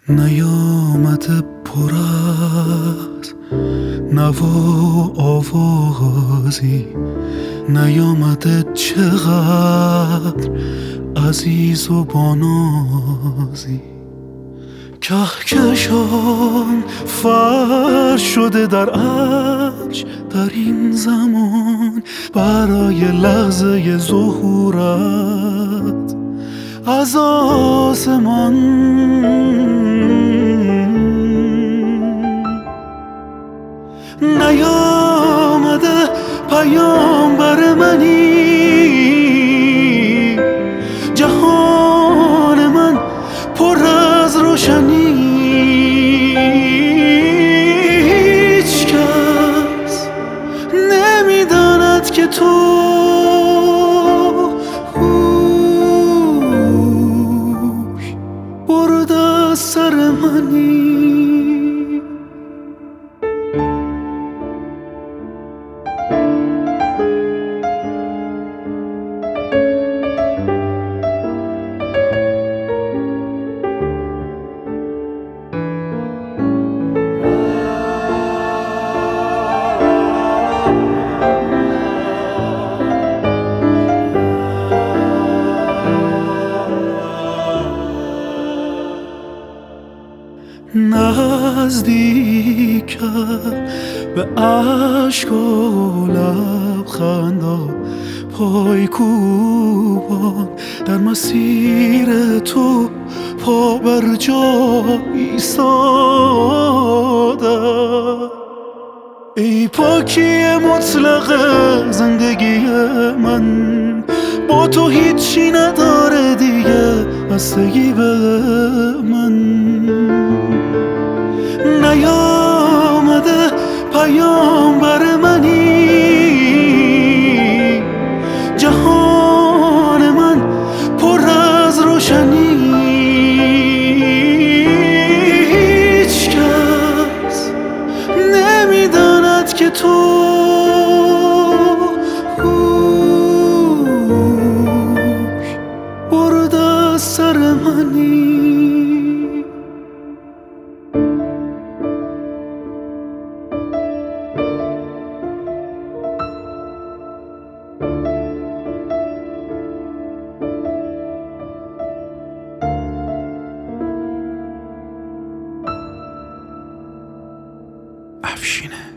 نیامده پر از نوا آوازی، نیامده چقدر عزیز و بانازی. کهکشان فرش شده در عرش در این زمان برای لحظه ظهورت از آسمان. نیامده پیامبر منی، جهان من پر از روشنی. هیچ کس نمیداند که تو برده از سر منی. نزدیکم به اشک و لبخندا، پایکوبان در مسیر تو پا بر جا ایستادم. ای پاکی مطلق زندگی من، با تو هیچی نداره دیگه بستگی به من. نیامده پیامبر منی، جهان من پر از روشنی. هیچ کس نمیداند که تو برده از سر منی. افشینه